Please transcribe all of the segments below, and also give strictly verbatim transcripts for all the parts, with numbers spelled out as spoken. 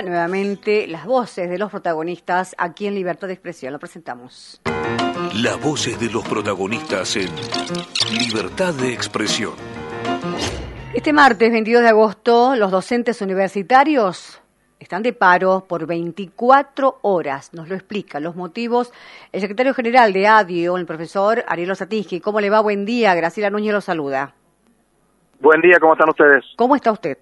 nuevamente las voces de los protagonistas aquí en Libertad de Expresión. Lo presentamos. Las voces de los protagonistas en Libertad de Expresión. Este martes veintidós de agosto, los docentes universitarios están de paro por veinticuatro horas. Nos lo explica los motivos el secretario general de ADIO, el profesor Ariel Osatinsky. ¿Cómo le va? Buen día. Graciela Núñez lo saluda. Buen día, ¿cómo están ustedes? ¿Cómo está usted?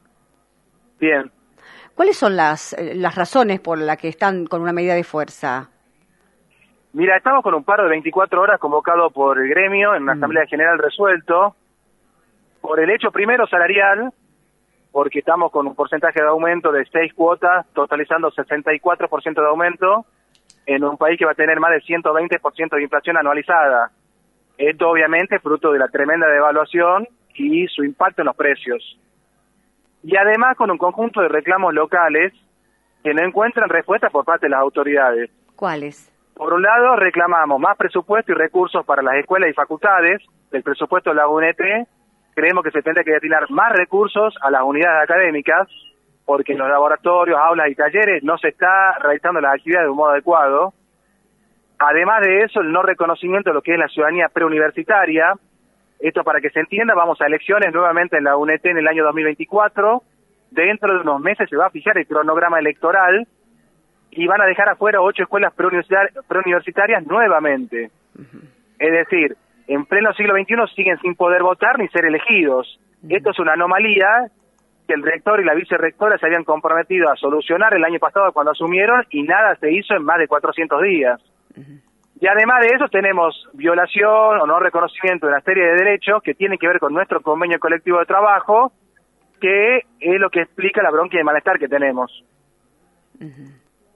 Bien. ¿Cuáles son las, las razones por las que están con una medida de fuerza? Mira, estamos con un paro de veinticuatro horas convocado por el gremio en una mm. asamblea general resuelto por el hecho primero salarial, porque estamos con un porcentaje de aumento de seis cuotas, totalizando sesenta y cuatro por ciento de aumento en un país que va a tener más de ciento veinte por ciento de inflación anualizada. Esto obviamente fruto de la tremenda devaluación y su impacto en los precios. Y además con un conjunto de reclamos locales que no encuentran respuesta por parte de las autoridades. ¿Cuáles? Por un lado, reclamamos más presupuesto y recursos para las escuelas y facultades. Del presupuesto de la U N T, creemos que se tendría que destinar más recursos a las unidades académicas, porque en los laboratorios, aulas y talleres no se está realizando las actividades de un modo adecuado. Además de eso, el no reconocimiento de lo que es la ciudadanía preuniversitaria. Esto, para que se entienda, vamos a elecciones nuevamente en la U N T en el año dos mil veinticuatro. Dentro de unos meses se va a fijar el cronograma electoral y van a dejar afuera ocho escuelas preuniversitarias, preuniversitarias nuevamente. Uh-huh. Es decir, en pleno siglo veintiuno siguen sin poder votar ni ser elegidos. Uh-huh. Esto es una anomalía que el rector y la vicerrectora se habían comprometido a solucionar el año pasado cuando asumieron y nada se hizo en más de cuatrocientos días. Uh-huh. Y además de eso tenemos violación o no reconocimiento de una serie de derechos que tienen que ver con nuestro convenio colectivo de trabajo, que es lo que explica la bronca y el malestar que tenemos. Uh-huh.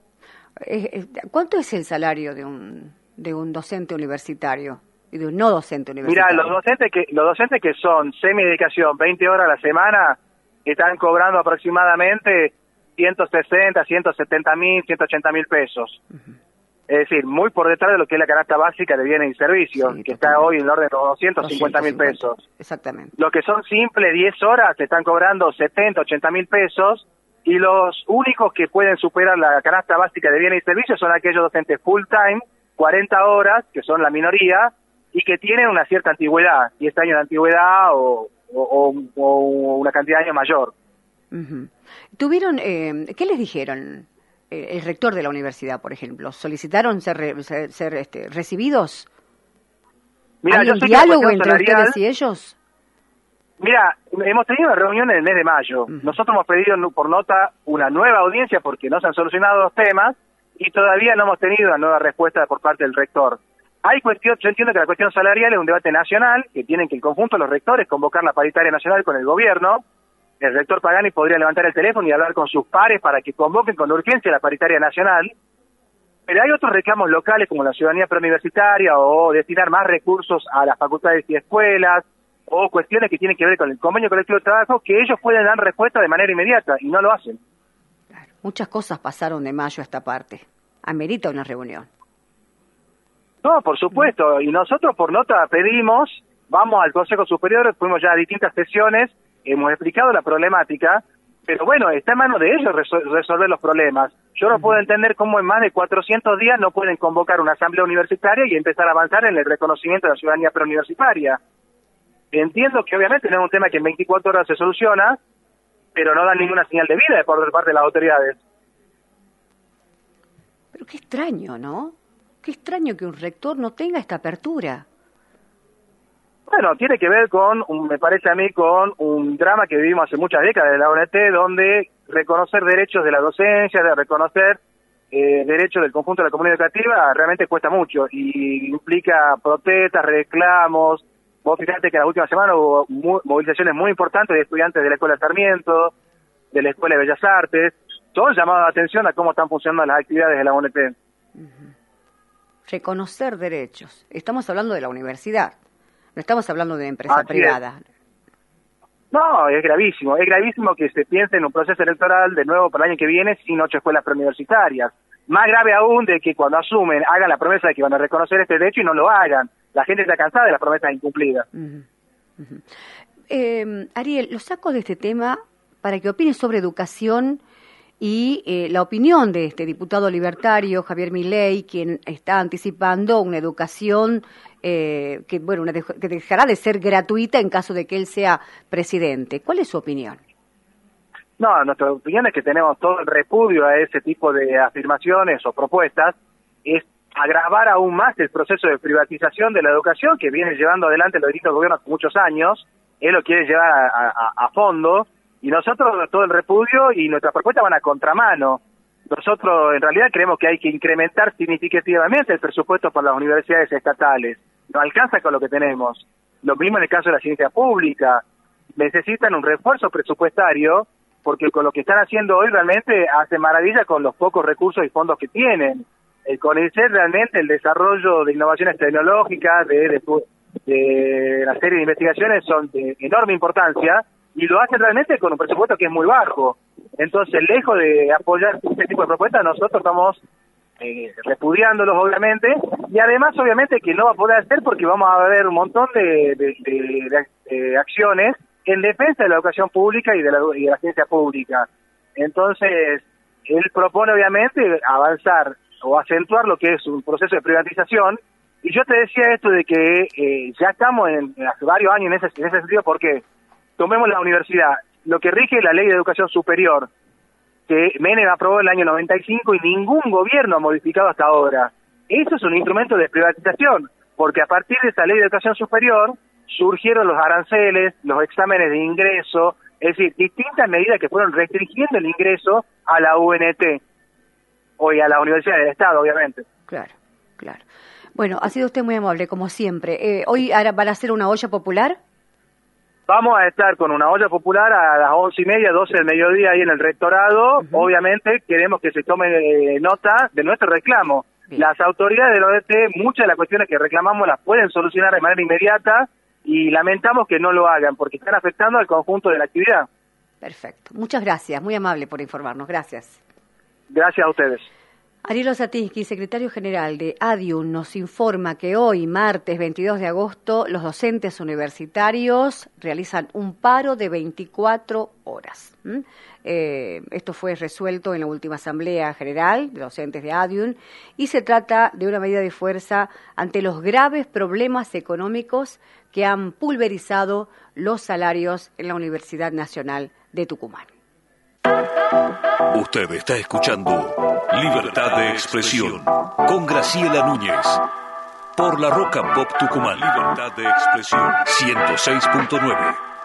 ¿Cuánto es el salario de un de un docente universitario y de un no docente universitario? Mira, los docentes que los docentes que son semidedicación, veinte horas a la semana, están cobrando aproximadamente ciento sesenta, ciento setenta mil, ciento ochenta mil pesos. Uh-huh. Es decir, muy por detrás de lo que es la canasta básica de bienes y servicios, sí, que totalmente. Está hoy en el orden de los doscientos cincuenta mil pesos. Exactamente. Los que son simples, diez horas, se están cobrando setenta, ochenta mil pesos, y los únicos que pueden superar la canasta básica de bienes y servicios son aquellos docentes full time, cuarenta horas, que son la minoría, y que tienen una cierta antigüedad, diez años de antigüedad o, o, o una cantidad de años mayor. Uh-huh. ¿Tuvieron, eh, qué les dijeron? El rector de la universidad, por ejemplo, ¿solicitaron ser, re, ser, ser este, recibidos? Mira, ¿Hay yo un sé diálogo entre salarial, ustedes y ellos? Mira, hemos tenido una reunión en el mes de mayo. Uh-huh. Nosotros hemos pedido por nota una nueva audiencia porque no se han solucionado los temas y todavía no hemos tenido una nueva respuesta por parte del rector. Hay cuestión, yo entiendo que la cuestión salarial es un debate nacional, que tienen que el conjunto de los rectores convocar la paritaria nacional con el gobierno. El rector Pagani podría levantar el teléfono y hablar con sus pares para que convoquen con urgencia la paritaria nacional. Pero hay otros reclamos locales como la ciudadanía preuniversitaria o destinar más recursos a las facultades y escuelas o cuestiones que tienen que ver con el convenio colectivo de trabajo que ellos pueden dar respuesta de manera inmediata y no lo hacen. Claro, muchas cosas pasaron de mayo a esta parte. Amerita una reunión. No, por supuesto. Y nosotros por nota pedimos, vamos al Consejo Superior, fuimos ya a distintas sesiones, hemos explicado la problemática, pero bueno, está en manos de ellos resol- resolver los problemas. Yo no uh-huh. puedo entender cómo en más de cuatrocientos días no pueden convocar una asamblea universitaria y empezar a avanzar en el reconocimiento de la ciudadanía preuniversitaria. Entiendo que obviamente no es un tema que en veinticuatro horas se soluciona, pero no dan ninguna señal de vida por parte de las autoridades. Pero qué extraño, ¿no? Qué extraño que un rector no tenga esta apertura. Bueno, tiene que ver con, un, me parece a mí, con un drama que vivimos hace muchas décadas de la O N T, donde reconocer derechos de la docencia, de reconocer eh, derechos del conjunto de la comunidad educativa, realmente cuesta mucho y implica protestas, reclamos. Vos fíjate que en la última semana hubo muy, movilizaciones muy importantes de estudiantes de la Escuela Sarmiento, de la Escuela de Bellas Artes, todos llamados la atención a cómo están funcionando las actividades de la O N T. Uh-huh. Reconocer derechos. Estamos hablando de la universidad. No estamos hablando de empresa Así privada. Es. No, es gravísimo. Es gravísimo que se piense en un proceso electoral de nuevo para el año que viene sin ocho escuelas preuniversitarias. Más grave aún de que cuando asumen hagan la promesa de que van a reconocer este derecho y no lo hagan. La gente está cansada de las promesas incumplidas. Uh-huh. Uh-huh. Eh, Ariel, lo saco de este tema para que opines sobre educación y eh, la opinión de este diputado libertario, Javier Milei, quien está anticipando una educación eh, que, bueno, una de, que dejará de ser gratuita en caso de que él sea presidente. ¿Cuál es su opinión? No, nuestra opinión es que tenemos todo el repudio a ese tipo de afirmaciones o propuestas. Es agravar aún más el proceso de privatización de la educación que viene llevando adelante los distintos gobiernos por muchos años. Él lo quiere llevar a, a, a fondo, y nosotros todo el repudio y nuestras propuestas van a contramano. Nosotros en realidad creemos que hay que incrementar significativamente el presupuesto para las universidades estatales. No alcanza con lo que tenemos. Lo mismo en el caso de la ciencia pública. Necesitan un refuerzo presupuestario, porque con lo que están haciendo hoy realmente hace maravilla con los pocos recursos y fondos que tienen. El CONICET realmente, el desarrollo de innovaciones tecnológicas, de, de, de la serie de investigaciones son de enorme importancia, y lo hacen realmente con un presupuesto que es muy bajo. Entonces, lejos de apoyar este tipo de propuestas, nosotros estamos eh, repudiándolos, obviamente, y además, obviamente, que no va a poder hacer porque vamos a ver un montón de, de, de, de, de acciones en defensa de la educación pública y de la, y de la ciencia pública. Entonces, él propone, obviamente, avanzar o acentuar lo que es un proceso de privatización, y yo te decía esto de que eh, ya estamos en, en hace varios años en ese, en ese sentido, porque tomemos la universidad, lo que rige la Ley de Educación Superior, que Menem aprobó en el año noventa y cinco y ningún gobierno ha modificado hasta ahora. Eso es un instrumento de privatización, porque a partir de esa Ley de Educación Superior surgieron los aranceles, los exámenes de ingreso, es decir, distintas medidas que fueron restringiendo el ingreso a la U N T, o y a la Universidad del Estado, obviamente. Claro, claro. Bueno, ha sido usted muy amable, como siempre. Eh, ¿Hoy van a hacer una olla popular? Vamos a estar con una olla popular a las once y media, doce del mediodía ahí en el rectorado. Uh-huh. Obviamente queremos que se tome eh, nota de nuestro reclamo. Bien. Las autoridades del O D T, muchas de las cuestiones que reclamamos las pueden solucionar de manera inmediata, y lamentamos que no lo hagan porque están afectando al conjunto de la actividad. Perfecto. Muchas gracias. Muy amable por informarnos. Gracias. Gracias a ustedes. Ariel Osatinsky, secretario general de ADIUN, nos informa que hoy, martes veintidós de agosto, los docentes universitarios realizan un paro de veinticuatro horas. ¿Mm? Eh, esto fue resuelto en la última Asamblea General de Docentes de ADIUN y se trata de una medida de fuerza ante los graves problemas económicos que han pulverizado los salarios en la Universidad Nacional de Tucumán. Usted está escuchando Libertad de Expresión con Graciela Núñez por la Roca Pop Tucumán. Libertad de Expresión ciento seis punto nueve.